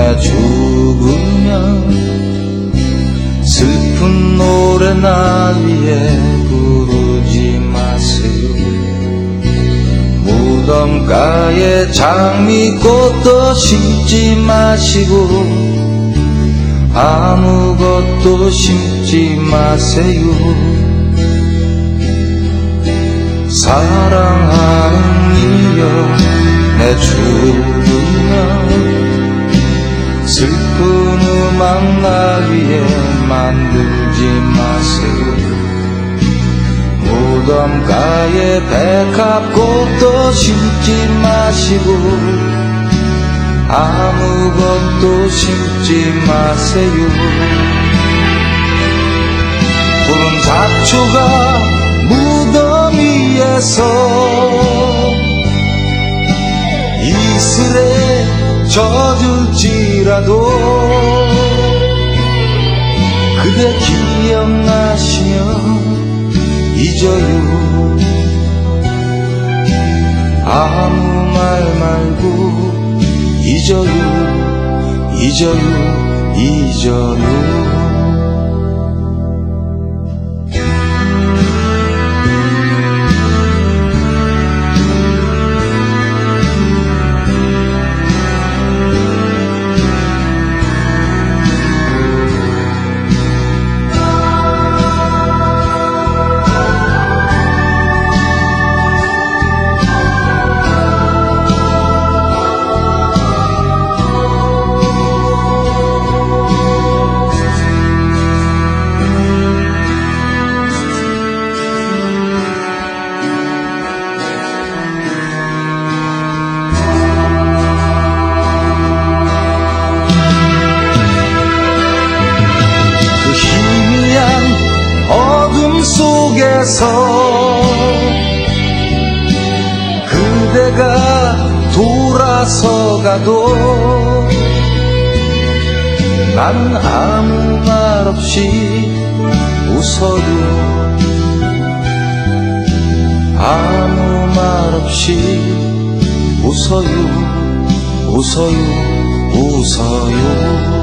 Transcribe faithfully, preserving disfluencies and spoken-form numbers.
내 죽으면 슬픈 노래 날 위해 부르지 마세요. 무덤가에 장미꽃도 심지 마시고 아무것도 심지 마세요. 사랑하는 이여 내 죽으면 슬픈 음악 날 위해 만들지 마세요. 무덤가에 백합꽃도 심지 마시고 아무것도 심지 마세요. 푸른 잡초가 무덤 위에서 이슬에 젖을지라도 그대 기억나시면 잊어요. 아무 말 말고 잊어요, 잊어요, 잊어요. 어둠 속에서 그대가 돌아서 가도 나는 아무 말 없이 웃어요. 아무 말 없이 웃어요, 웃어요, 웃어요.